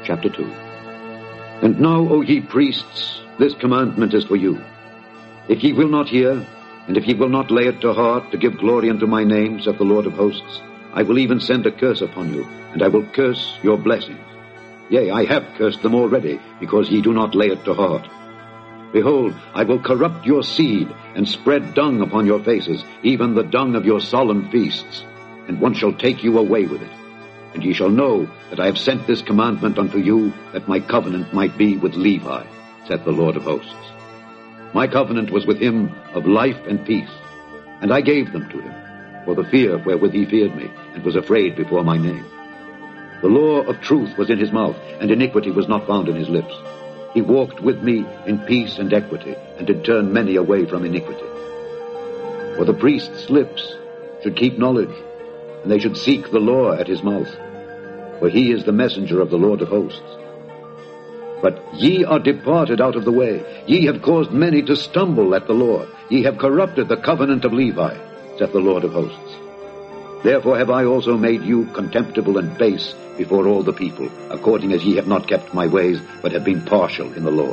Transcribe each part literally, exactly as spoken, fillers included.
chapter two. And now, O ye priests, this commandment is for you. If ye will not hear, and if ye will not lay it to heart to give glory unto my name, saith the Lord of hosts, I will even send a curse upon you, and I will curse your blessings. Yea, I have cursed them already, because ye do not lay it to heart. Behold, I will corrupt your seed, and spread dung upon your faces, even the dung of your solemn feasts, and one shall take you away with it. And ye shall know that I have sent this commandment unto you, that my covenant might be with Levi, saith the Lord of hosts. My covenant was with him of life and peace, and I gave them to him, for the fear wherewith he feared me, and was afraid before my name. The law of truth was in his mouth, and iniquity was not found in his lips. He walked with me in peace and equity, and did turn many away from iniquity. For the priest's lips should keep knowledge, and they should seek the law at his mouth, for he is the messenger of the Lord of hosts. But ye are departed out of the way. Ye have caused many to stumble at the law. Ye have corrupted the covenant of Levi, saith the Lord of hosts. Therefore have I also made you contemptible and base before all the people, according as ye have not kept my ways, but have been partial in the law.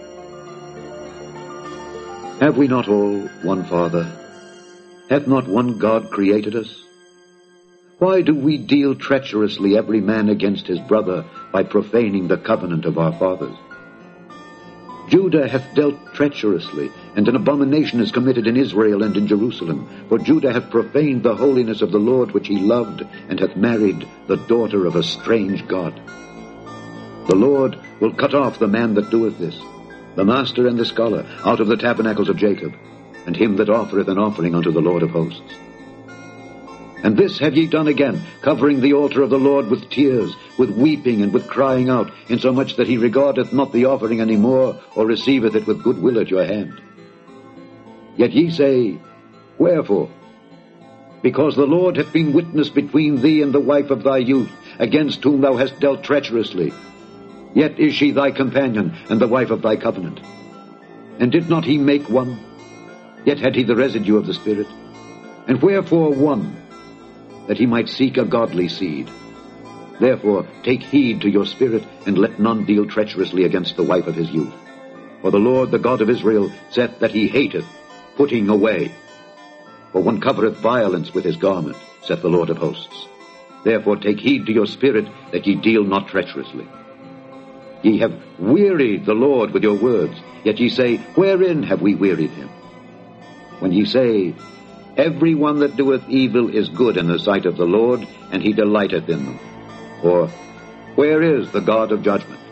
Have we not all one Father? Hath not one God created us? Why do we deal treacherously every man against his brother by profaning the covenant of our fathers? Judah hath dealt treacherously, and an abomination is committed in Israel and in Jerusalem. For Judah hath profaned the holiness of the Lord which he loved, and hath married the daughter of a strange god. The Lord will cut off the man that doeth this, the master and the scholar, out of the tabernacles of Jacob, and him that offereth an offering unto the Lord of hosts. And this have ye done again, covering the altar of the Lord with tears, with weeping, and with crying out, insomuch that he regardeth not the offering any more, or receiveth it with good will at your hand. Yet ye say, Wherefore? Because the Lord hath been witness between thee and the wife of thy youth, against whom thou hast dealt treacherously. Yet is she thy companion, and the wife of thy covenant. And did not he make one? Yet had he the residue of the Spirit. And wherefore one? That he might seek a godly seed. Therefore take heed to your spirit, and let none deal treacherously against the wife of his youth. For the Lord, the God of Israel, saith that he hateth putting away. For one covereth violence with his garment, saith the Lord of hosts. Therefore take heed to your spirit, that ye deal not treacherously. Ye have wearied the Lord with your words, yet ye say, Wherein have we wearied him? When ye say, Every one that doeth evil is good in the sight of the Lord, and he delighteth in them. Or, where is the God of judgment?